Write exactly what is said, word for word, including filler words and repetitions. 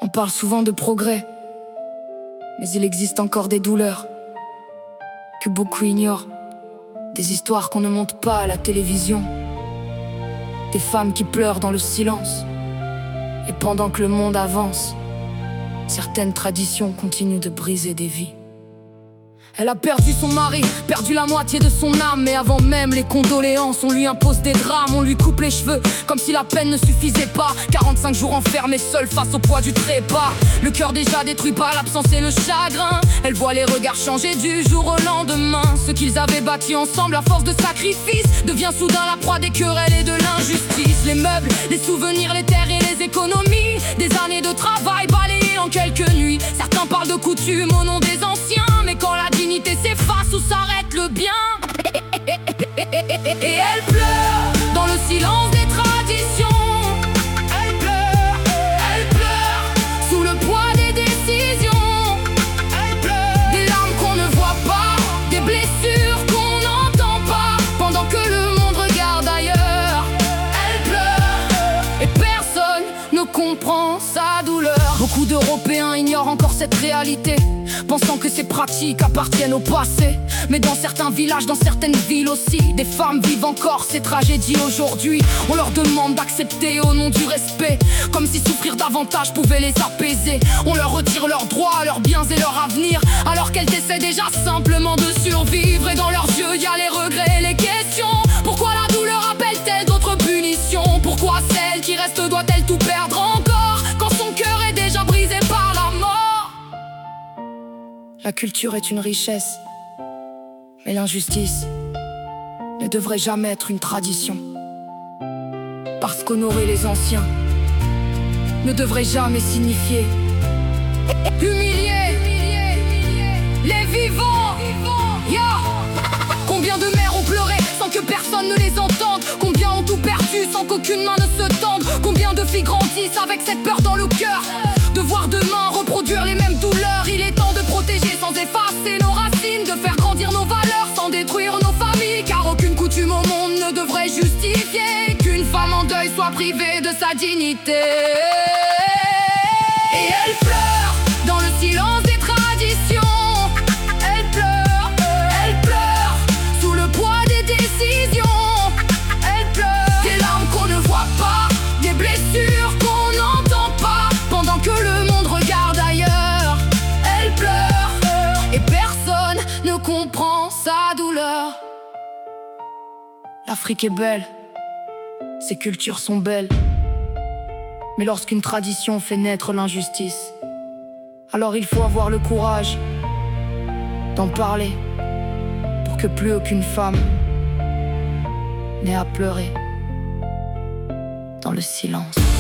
On parle souvent de progrès, mais il existe encore des douleurs que beaucoup ignorent. Des histoires qu'on ne montre pas à la télévision. Des femmes qui pleurent dans le silence. Et pendant que le monde avance, certaines traditions continuent de briser des vies. Elle a perdu son mari, perdu la moitié de son âme. Mais avant même les condoléances, on lui impose des drames. On lui coupe les cheveux, comme si la peine ne suffisait pas. Quarante-cinq jours enfermée seule face au poids du trépas. Le cœur déjà détruit par l'absence et le chagrin. Elle voit les regards changer du jour au lendemain. Ce qu'ils avaient bâti ensemble à force de sacrifice devient soudain la proie des querelles et de l'injustice. Les meubles, les souvenirs, les terres et les économies. Des années de travail balayées en quelques nuits. Certains parlent de coutume au nom des anciens, mais quand la dignité s'efface, où s'arrête le bien? Et elle pleure dans le silence des traditions. Elle pleure, elle pleure sous le poids des décisions. Elle pleure des larmes qu'on ne voit pas, des blessures qu'on n'entend pas, pendant que le monde regarde ailleurs. Elle pleure et personne ne comprend sa douleur. Beaucoup d'Européens ignorent encore cette réalité, pensant que ces pratiques appartiennent au passé. Mais dans certains villages, dans certaines villes aussi, des femmes vivent encore ces tragédies aujourd'hui. On leur demande d'accepter au nom du respect, comme si souffrir davantage pouvait les apaiser. On leur retire leurs droits, leurs biens et leur avenir, alors qu'elles essaient déjà simplement de survivre. Et dans leurs yeux y a les regrets et les questions. Pourquoi la douleur appelle-t-elle d'autres punitions? Pourquoi celle qui reste doit-elle tout perdre encore, quand son cœur est déjà brisé par la mort? La culture est une richesse, mais l'injustice ne devrait jamais être une tradition. Parce qu'honorer les anciens ne devrait jamais signifier humilier les vivants. Yeah. Combien de mères ont pleuré sans que personne ne les entende? Combien ont tout perdu sans qu'aucune main ne se tende? Combien de filles grandissent avec cette peur dans le cœur de voir demain reproduire les mêmes douleurs? Il est temps de protéger sans effacer nos racines, de faire grandir nos valeurs sans détruire nos familles. Car aucune coutume au monde ne devrait justifier qu'une femme en deuil soit privée de sa dignité. Et elle pleure dans le silence des traditions. Elle pleure, elle pleure sous le poids des décisions. Elle pleure des larmes qu'on ne voit pas, des blessures qu'on n'entend pas, pendant que le monde regarde ailleurs. Elle pleure et personne ne comprend sa douleur. L'Afrique est belle, ses cultures sont belles, mais lorsqu'une tradition fait naître l'injustice, alors il faut avoir le courage d'en parler, pour que plus aucune femme n'ait à pleurer dans le silence.